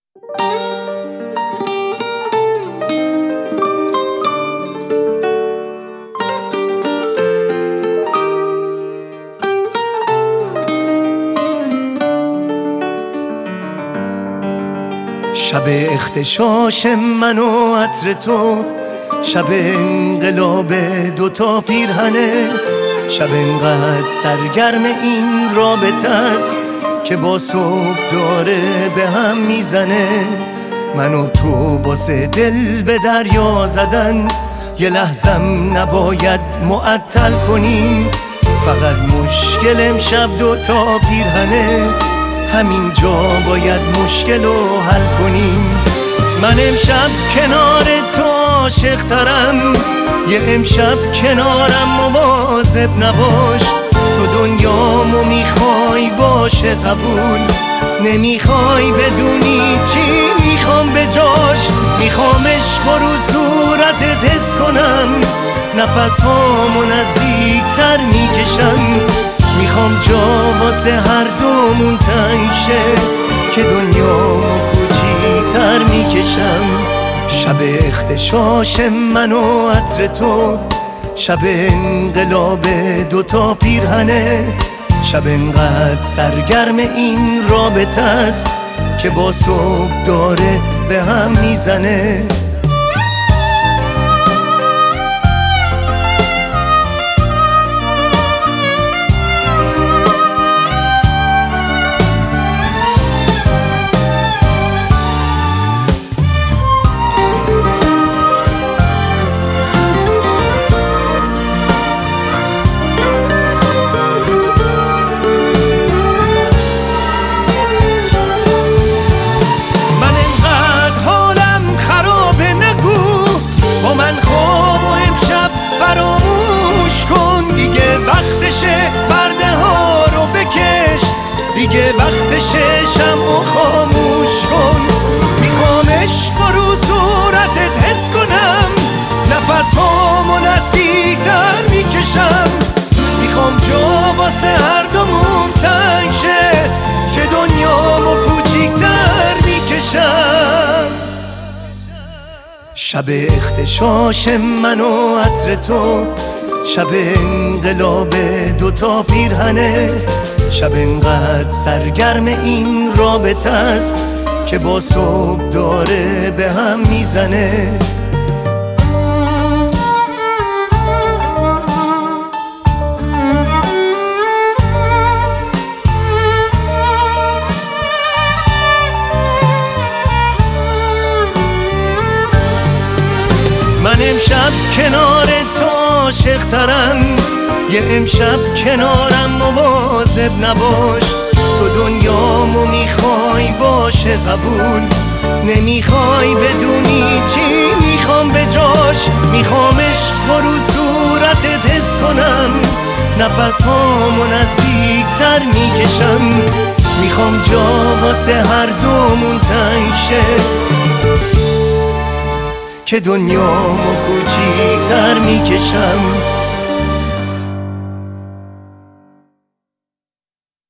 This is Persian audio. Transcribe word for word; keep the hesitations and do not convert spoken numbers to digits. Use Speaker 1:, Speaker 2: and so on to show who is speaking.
Speaker 1: شب اختشاش من و عطر تو، شب انقلاب دوتا پیرهنه، شب انقدر سرگرم این رابطه است که با صبح داره به هم میزنه. من و تو واسه دل به دریا زدن یه لحظم نباید معطل کنیم. فقط مشکل امشب دوتا پیرهنه، همینجا باید مشکل رو حل کنیم. من امشب کنار تو عاشق ترم، یه امشب کنارم مواظب نباش. تو دنیامو میخوای باشه قبول، نمیخوای بدونی چی میخوام به جاش. میخوام عشق رو صورتت حس کنم، نفس هامو نزدیک تر میکشم. میخوام جا واسه هر دومون تنگ شه که دنیامو کوچیک‌تر میکشم. شب اختشاش من و عطر تو، شب انقلاب دوتا پیرهنه، شب انقدر سرگرم این رابطه است که با صبح داره به هم میزنه. دیگه وقتشه شمعو خاموش کن. میخوام عشق رو صورتت حس کنم، نفس هامو نزدیکتر میکشم. میخوام جا واسه هر دومون تنگ شه که دنیامو کوچیک‌تر میکشم. شب اختشاش من و عطر تو، شب انقلاب دوتا پیرهنه، شب انقدر سرگرم این رابطه است که با صبح داره به هم میزنه. من امشب کنار تو عاشق ترم، یه امشب کنارم مواظب نباش. تو دنیامو میخوای باشه قبول، نمیخوای بدونی چی میخوام به جاش. میخوام عشق رو صورتت حس کنم، نفس هامو نزدیک تر میکشم. میخوام جا واسه هر دومون تنگ شه که دنیامو کوچیک تر میکشم.